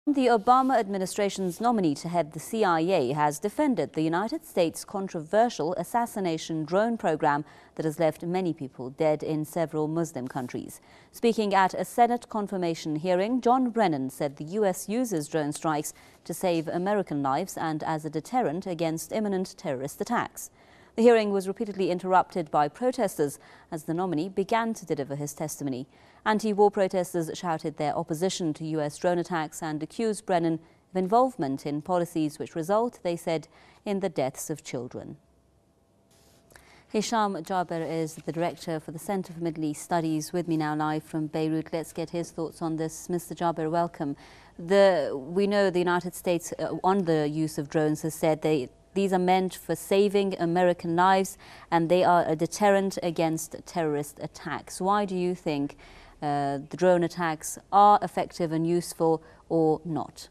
The Obama administration's nominee to head the CIA has defended the United States' controversial assassination drone program that has left many people dead in several Muslim countries. Speaking at a Senate confirmation hearing, John Brennan said the U.S. uses drone strikes to save American lives and as a deterrent against imminent terrorist attacks. The hearing was repeatedly interrupted by protesters as the nominee began to deliver his testimony. Anti-war protesters shouted their opposition to U.S. drone attacks and accused Brennan of involvement in policies which result, they said, in the deaths of children. Hisham Jaber is the director for the Center for Middle East Studies, with me now live from Beirut. Let's get his thoughts on this. Mr. Jaber, welcome. We know the United States on the use of drones has said these are meant for saving American lives and they are a deterrent against terrorist attacks. Why do you think the drone attacks are effective and useful or not?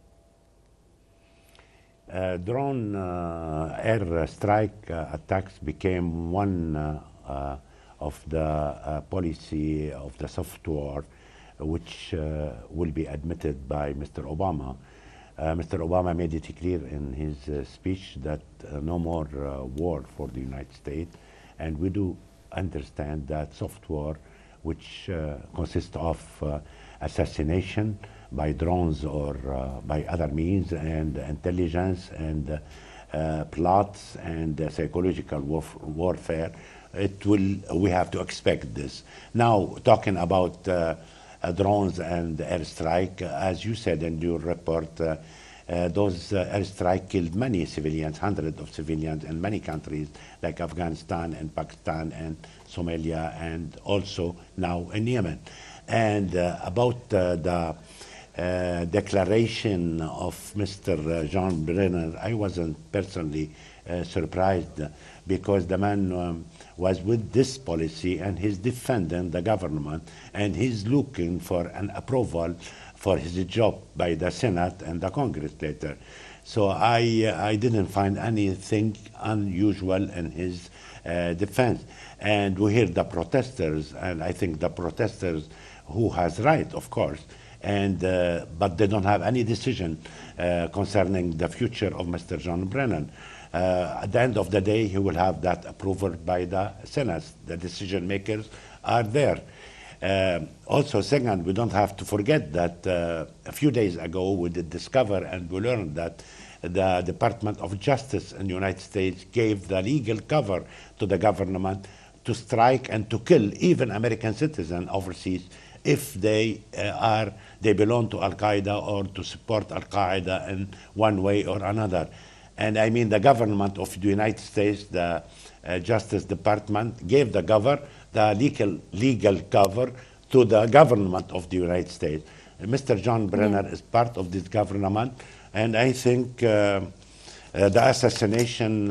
Drone air strike attacks became one of the policy of the software which will be admitted by Mr. Obama. Mr. Obama made it clear in his speech that no more war for the United States, and we do understand that software which consists of assassination by drones or by other means, and intelligence and plots and psychological warfare, we have to expect this. Now, talking about drones and airstrike, as you said in your report, those airstrike killed many civilians, hundreds of civilians in many countries like Afghanistan and Pakistan and Somalia and also now in Yemen. And about the declaration of Mr. John Brennan, I wasn't personally surprised because the man was with this policy and he's defending the government and he's looking for an approval for his job by the Senate and the Congress later. So I didn't find anything unusual in his defense. And we hear the protesters, and I think the protesters who has right, of course, and but they don't have any decision concerning the future of Mr. John Brennan. At the end of the day, he will have that approval by the Senate. The decision makers are there. Also, second, we don't have to forget that a few days ago we did discover and we learned that the Department of Justice in the United States gave the legal cover to the government to strike and to kill even American citizens overseas if they belong to Al-Qaeda or to support Al-Qaeda in one way or another. And I mean, the government of the United States, the Justice Department, gave the legal cover to the government of the United States. Mr. John Brennan is part of this government, and I think the assassination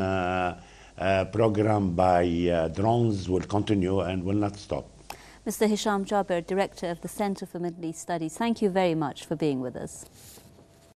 program by drones will continue and will not stop. Mr. Hisham Jaber, Director of the Center for Middle East Studies, thank you very much for being with us.